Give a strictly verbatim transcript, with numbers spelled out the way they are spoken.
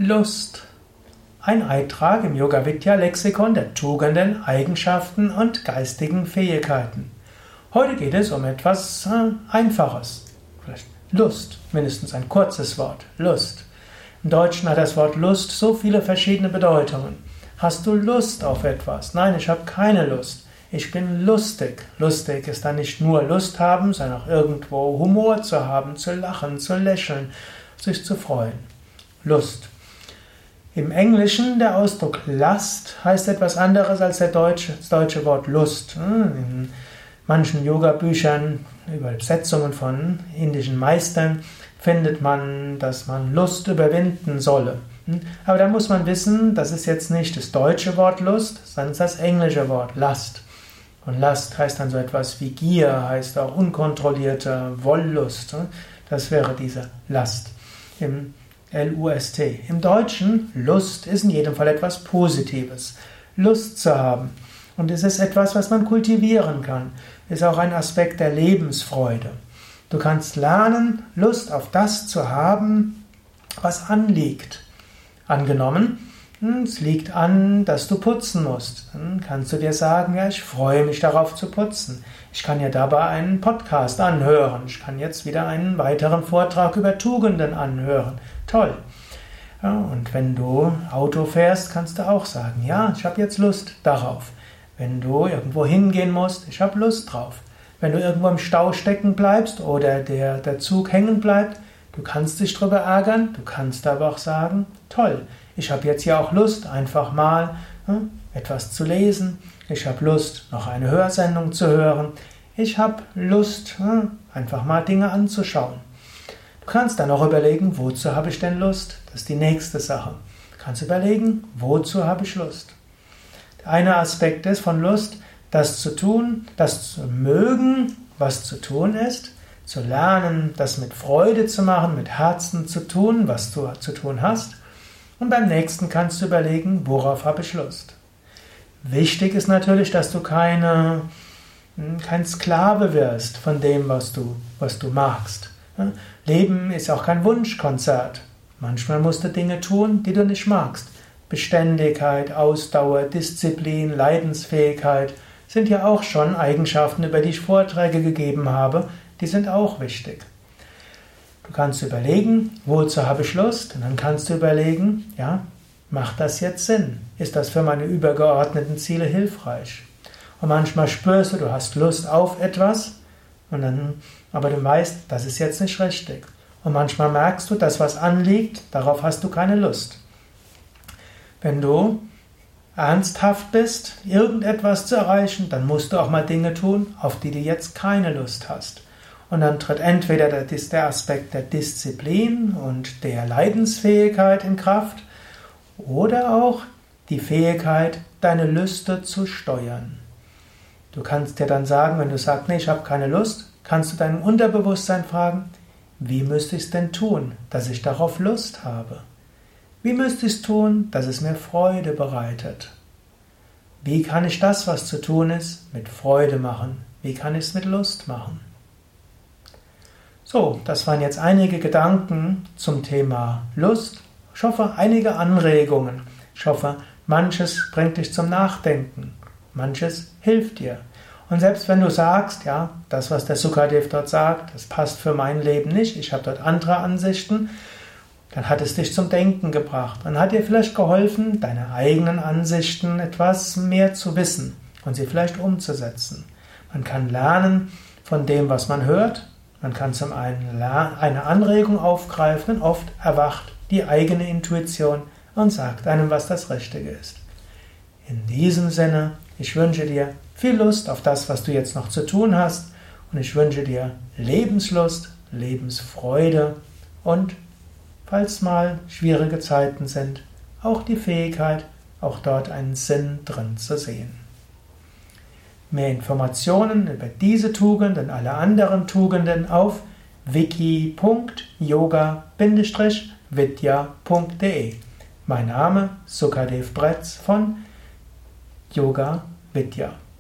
Lust. Ein Eintrag im Yoga-Vidya-Lexikon der Tugenden, Eigenschaften und geistigen Fähigkeiten. Heute geht es um etwas äh, Einfaches. Vielleicht Lust, mindestens ein kurzes Wort. Lust. Im Deutschen hat das Wort Lust so viele verschiedene Bedeutungen. Hast du Lust auf etwas? Nein, ich habe keine Lust. Ich bin lustig. Lustig ist dann nicht nur Lust haben, sondern auch irgendwo Humor zu haben, zu lachen, zu lächeln, sich zu freuen. Lust. Im Englischen der Ausdruck Lust heißt etwas anderes als der deutsche, das deutsche Wort Lust. In manchen Yoga-Büchern, Übersetzungen von indischen Meistern, findet man, dass man Lust überwinden solle. Aber da muss man wissen, das ist jetzt nicht das deutsche Wort Lust, sondern das englische Wort Lust. Und Lust heißt dann so etwas wie Gier, heißt auch unkontrollierte Wollust. Das wäre diese Lust. Im L U S T. Im Deutschen, Lust ist in jedem Fall etwas Positives. Lust zu haben. Und es ist etwas, was man kultivieren kann. Ist auch ein Aspekt der Lebensfreude. Du kannst lernen, Lust auf das zu haben, was anliegt. Angenommen, es liegt an, dass du putzen musst. Dann kannst du dir sagen, ja, ich freue mich darauf zu putzen. Ich kann ja dabei einen Podcast anhören. Ich kann jetzt wieder einen weiteren Vortrag über Tugenden anhören. Toll. Ja, und wenn du Auto fährst, kannst du auch sagen, ja, ich habe jetzt Lust darauf. Wenn du irgendwo hingehen musst, ich habe Lust drauf. Wenn du irgendwo im Stau stecken bleibst oder der, der Zug hängen bleibt, du kannst dich darüber ärgern, du kannst aber auch sagen, toll, ich habe jetzt ja auch Lust, einfach mal hm, etwas zu lesen. Ich habe Lust, noch eine Hörsendung zu hören. Ich habe Lust, hm, einfach mal Dinge anzuschauen. Du kannst dann auch überlegen, wozu habe ich denn Lust? Das ist die nächste Sache. Du kannst überlegen, wozu habe ich Lust? Der eine Aspekt ist von Lust, das zu tun, das zu mögen, was zu tun ist, zu lernen, das mit Freude zu machen, mit Herzen zu tun, was du zu tun hast. Und beim nächsten kannst du überlegen, worauf habe ich Lust? Wichtig ist natürlich, dass du keine, kein Sklave wirst von dem, was du, was du magst. Leben ist auch kein Wunschkonzert. Manchmal musst du Dinge tun, die du nicht magst. Beständigkeit, Ausdauer, Disziplin, Leidensfähigkeit sind ja auch schon Eigenschaften, über die ich Vorträge gegeben habe. Die sind auch wichtig. Du kannst überlegen, wozu habe ich Lust? Und dann kannst du überlegen, ja, macht das jetzt Sinn? Ist das für meine übergeordneten Ziele hilfreich? Und manchmal spürst du, du hast Lust auf etwas, und dann, aber du weißt, das ist jetzt nicht richtig. Und manchmal merkst du, das, was anliegt, darauf hast du keine Lust. Wenn du ernsthaft bist, irgendetwas zu erreichen, dann musst du auch mal Dinge tun, auf die du jetzt keine Lust hast. Und dann tritt entweder der, der Aspekt der Disziplin und der Leidensfähigkeit in Kraft oder auch die Fähigkeit, deine Lüste zu steuern. Du kannst dir dann sagen, wenn du sagst, nee, ich habe keine Lust, kannst du deinem Unterbewusstsein fragen, wie müsste ich es denn tun, dass ich darauf Lust habe? Wie müsste ich es tun, dass es mir Freude bereitet? Wie kann ich das, was zu tun ist, mit Freude machen? Wie kann ich es mit Lust machen? So, das waren jetzt einige Gedanken zum Thema Lust. Ich hoffe, einige Anregungen. Ich hoffe, manches bringt dich zum Nachdenken. Manches hilft dir. Und selbst wenn du sagst, ja, das, was der Sukadev dort sagt, das passt für mein Leben nicht, ich habe dort andere Ansichten, dann hat es dich zum Denken gebracht. Dann hat dir vielleicht geholfen, deine eigenen Ansichten etwas mehr zu wissen und sie vielleicht umzusetzen. Man kann lernen von dem, was man hört. Man kann zum einen eine Anregung aufgreifen und oft erwacht die eigene Intuition und sagt einem, was das Richtige ist. In diesem Sinne, ich wünsche dir viel Lust auf das, was du jetzt noch zu tun hast, und ich wünsche dir Lebenslust, Lebensfreude und, falls mal schwierige Zeiten sind, auch die Fähigkeit, auch dort einen Sinn drin zu sehen. Mehr Informationen über diese Tugend und alle anderen Tugenden auf wiki punkt yoga bindestrich vidya punkt de. Mein Name Sukadev Bretz von Yoga Vidya.